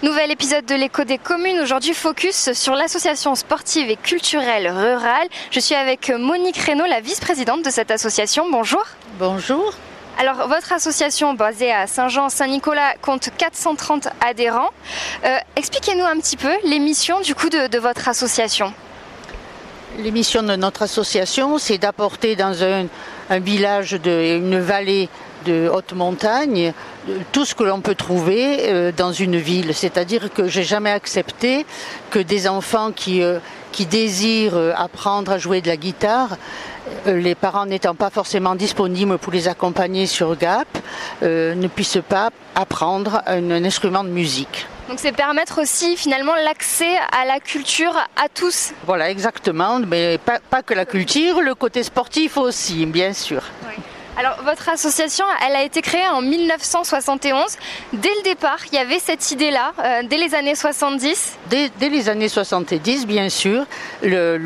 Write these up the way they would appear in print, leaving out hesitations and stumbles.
Nouvel épisode de l'Écho des communes. Aujourd'hui, focus sur l'association sportive et culturelle rurale. Je suis avec Monique Reynaud, la vice-présidente de cette association. Bonjour. Bonjour. Alors, votre association basée à Saint-Jean-Saint-Nicolas compte 430 adhérents. Expliquez-nous un petit peu les missions du coup de votre association. Les missions de notre association, c'est d'apporter dans un village, une vallée de haute montagne, tout ce que l'on peut trouver dans une ville. C'est-à-dire que j'ai jamais accepté que des enfants qui désirent apprendre à jouer de la guitare, les parents n'étant pas forcément disponibles pour les accompagner sur Gap, ne puissent pas apprendre un instrument de musique. Donc c'est permettre aussi finalement l'accès à la culture à tous. Voilà, exactement, mais pas que la culture, le côté sportif aussi, bien sûr. Oui. Alors votre association, elle a été créée en 1971. Dès le départ, il y avait cette idée-là, dès les années 70. Dès les années 70, bien sûr, un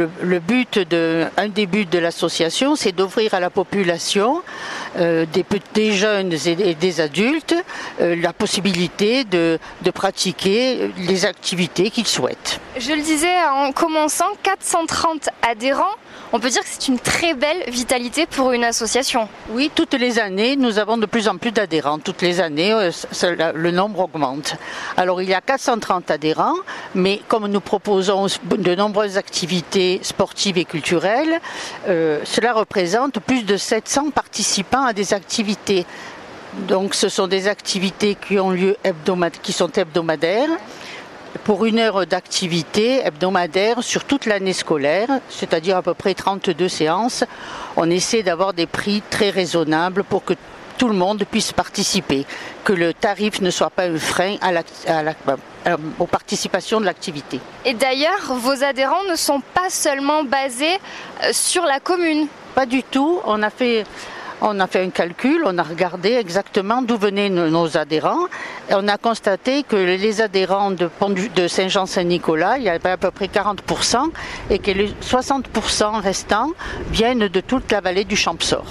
des buts de l'association, c'est d'offrir à la population, des jeunes et des adultes, la possibilité de pratiquer les activités qu'ils souhaitent. Je le disais en commençant, 430 adhérents. On peut dire que c'est une très belle vitalité pour une association. Oui, toutes les années, nous avons de plus en plus d'adhérents. Toutes les années, le nombre augmente. Alors, il y a 430 adhérents, mais comme nous proposons de nombreuses activités sportives et culturelles, cela représente plus de 700 participants à des activités. Donc, ce sont des activités qui ont lieu qui sont hebdomadaires, pour 1 heure d'activité hebdomadaire sur toute l'année scolaire, c'est-à-dire à peu près 32 séances. On essaie d'avoir des prix très raisonnables pour que tout le monde puisse participer, que le tarif ne soit pas un frein aux participations de l'activité. Et d'ailleurs, vos adhérents ne sont pas seulement basés sur la commune. Pas du tout. On a fait un calcul, on a regardé exactement d'où venaient nos adhérents et on a constaté que les adhérents de Saint-Jean-Saint-Nicolas, il y avait à peu près 40% et que les 60% restants viennent de toute la vallée du Champsaur.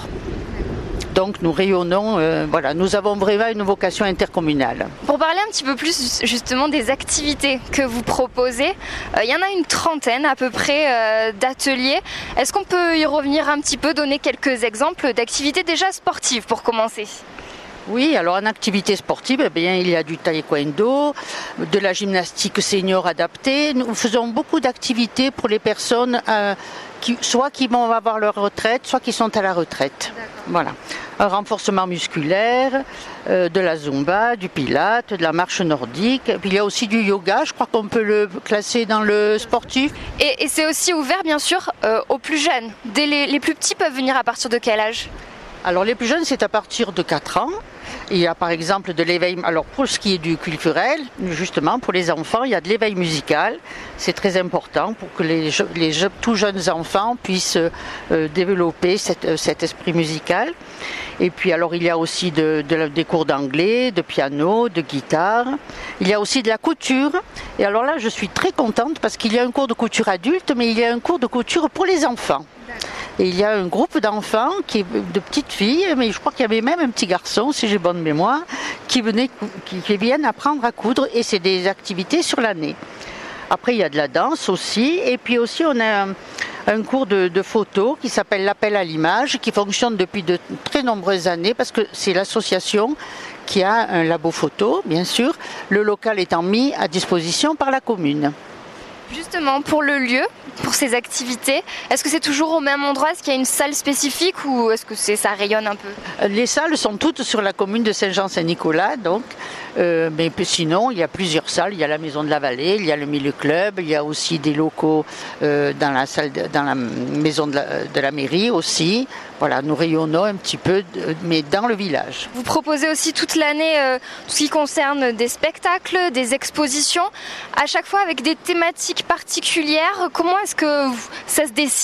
Donc nous rayonnons, nous avons vraiment une vocation intercommunale. Pour parler un petit peu plus justement des activités que vous proposez, il y en a une trentaine à peu près d'ateliers. Est-ce qu'on peut y revenir un petit peu, donner quelques exemples d'activités déjà sportives pour commencer ? Oui, alors en activité sportive, il y a du taekwondo, de la gymnastique senior adaptée. Nous faisons beaucoup d'activités pour les personnes soit qui vont avoir leur retraite, soit qui sont à la retraite. D'accord. Voilà. Un renforcement musculaire, de la zumba, du pilate, de la marche nordique. Et puis il y a aussi du yoga, je crois qu'on peut le classer dans le sportif. Et c'est aussi ouvert bien sûr aux plus jeunes. Les plus petits peuvent venir à partir de quel âge ? Alors les plus jeunes, c'est à partir de 4 ans. Il y a par exemple de l'éveil, alors pour ce qui est du culturel, justement pour les enfants, il y a de l'éveil musical. C'est très important pour que les tout jeunes enfants puissent développer cet esprit musical. Et puis alors il y a aussi des cours d'anglais, de piano, de guitare. Il y a aussi de la couture. Et alors là, je suis très contente parce qu'il y a un cours de couture adulte, mais il y a un cours de couture pour les enfants. Et il y a un groupe d'enfants, de petites filles, mais je crois qu'il y avait même un petit garçon, si j'ai bonne mémoire, qui viennent apprendre à coudre, et c'est des activités sur l'année. Après, il y a de la danse aussi, et puis aussi on a un cours de photo qui s'appelle l'appel à l'image, qui fonctionne depuis de très nombreuses années, parce que c'est l'association qui a un labo photo, bien sûr, le local étant mis à disposition par la commune. Justement, pour le lieu, pour ces activités, est-ce que c'est toujours au même endroit ? Est-ce qu'il y a une salle spécifique ou est-ce que ça rayonne un peu ? Les salles sont toutes sur la commune de Saint-Jean-Saint-Nicolas, donc. Mais sinon, il y a plusieurs salles. Il y a la Maison de la Vallée, il y a le Milieu Club, il y a aussi des locaux dans la maison de la mairie aussi. Voilà, nous rayonnons un petit peu, mais dans le village. Vous proposez aussi toute l'année tout ce qui concerne des spectacles, des expositions, à chaque fois avec des thématiques particulières. Comment est-ce que ça se décide ?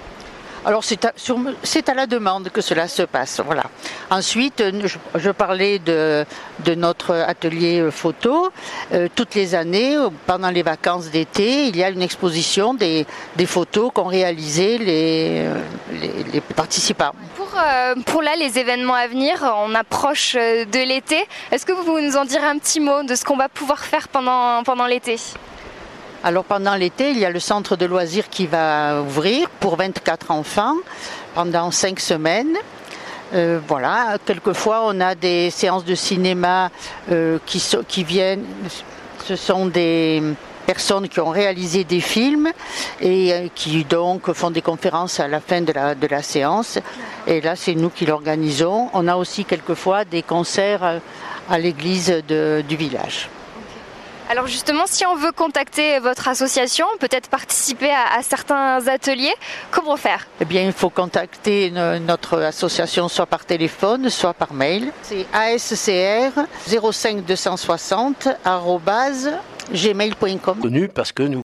Alors c'est à la demande que cela se passe, voilà. Ensuite, je parlais de notre atelier photo. Toutes les années, pendant les vacances d'été, il y a une exposition des photos qu'ont réalisées les participants. Pour Pour là, les événements à venir, on approche de l'été. Est-ce que vous pouvez nous en dire un petit mot de ce qu'on va pouvoir faire pendant l'été ? Alors pendant l'été, il y a le centre de loisirs qui va ouvrir pour 24 enfants pendant 5 semaines. Voilà, quelquefois on a des séances de cinéma qui viennent. Ce sont des personnes qui ont réalisé des films et qui donc font des conférences à la fin de la séance. Et là, c'est nous qui l'organisons. On a aussi quelquefois des concerts à l'église du village. Alors justement, si on veut contacter votre association, peut-être participer à certains ateliers, comment faire ? Eh bien, il faut contacter notre association soit par téléphone, soit par mail. C'est ASCR 05 260 @gmail.com. Parce que nous